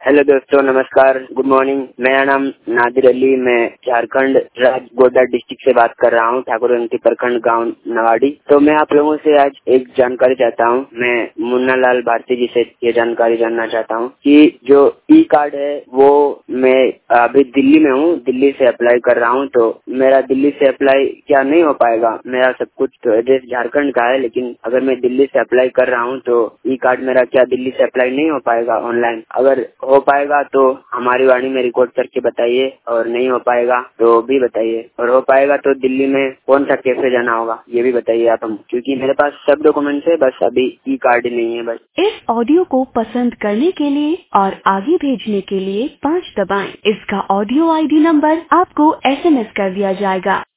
Hello दोस्तों, नमस्कार, good morning. मेरा नाम नादिर अली, मैं झारखंड राज्य गोड्डा डिस्ट्रिक्ट से बात कर रहा हूँ, ठाकुरगंज प्रखंड गांव नवाड़ी। तो मैं आप लोगों से आज एक जानकारी चाहता हूँ। मैं मुन्ना लाल भारती जी से ये जानकारी जानना चाहता हूँ कि जो ई कार्ड है वो मैं अभी दिल्ली में हूँ, दिल्ली से अप्लाई कर रहा हूँ। तो मेरा दिल्ली से अप्लाई क्या नहीं हो पाएगा? मेरा सब कुछ तो एड्रेस झारखंड का है, लेकिन अगर मैं दिल्ली से अप्लाई कर रहा हूँ तो ई कार्ड मेरा क्या दिल्ली से अप्लाई नहीं हो पाएगा ऑनलाइन? अगर हो पाएगा तो हमारी वाणी में रिकॉर्ड करके बताइए, और नहीं हो पाएगा तो भी बताइए, और हो पाएगा तो दिल्ली में कौन सा कैफे जाना होगा ये भी बताइए आप हम, क्योंकि मेरे पास सब डॉक्यूमेंट्स है, बस अभी ई कार्ड ही नहीं है बस। इस ऑडियो को पसंद करने के लिए और आगे भेजने के लिए 5 दबाएं। इसका ऑडियो ID नंबर आपको SMS कर दिया जाएगा।